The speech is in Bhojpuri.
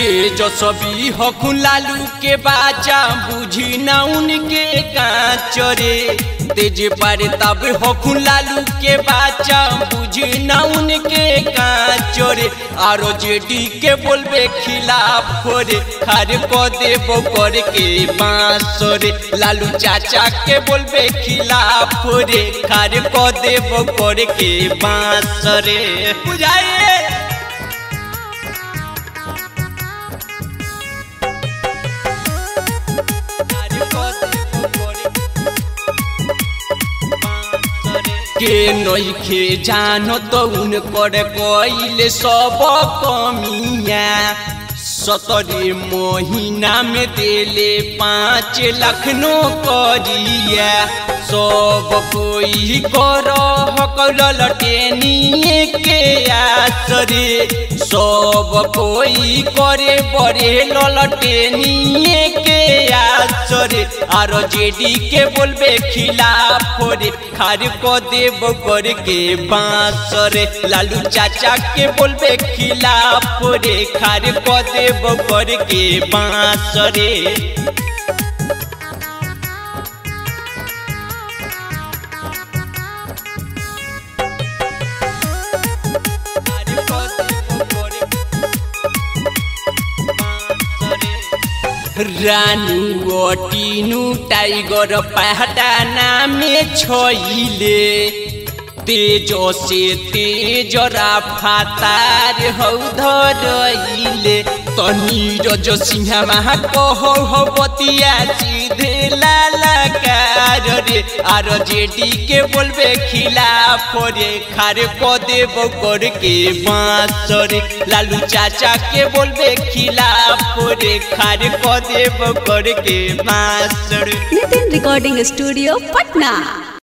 तेजस्वी हखुन लालू के बाचा बुझी ना उनके कांचरे तेज पारे तब हखुन लालू के बाचा बुझी ना उनके कांचरे आरो जेडी के बोलबे खिलाफ रे खार को देबो कर के बांसरे लालू चाचा के बोलबे खिलाफ रे खार को देबो कर के बांसरे बुझाइए। के नइखे जानो तो उनकर कइले सब कमिया 17 महीना में देले 5 लाख नौकरिया सब कोई कर लटेनिए के आसरे सब कोई करे बड़े लटेनिए के आसरे आरो जेडी के बोलबे खिलाफ रे खार को देव कर के बांसरे लालू चाचा के बोलबे खिलाफ रे खार को देव कर के बांसरे। रानू टीनू टाइगर पहटाना में छोइले तेज से तेज राफातार हौ धरइले नीरज सिंह कहो बतिया सीधे लालकार रे आर जेडी के बोलबे खिलाफ रे खार को देव कर के बांसरे लालू चाचा के बोलबे खिलाफ रे खार को देव कर के बांसरे। Nitin recording studio Patna.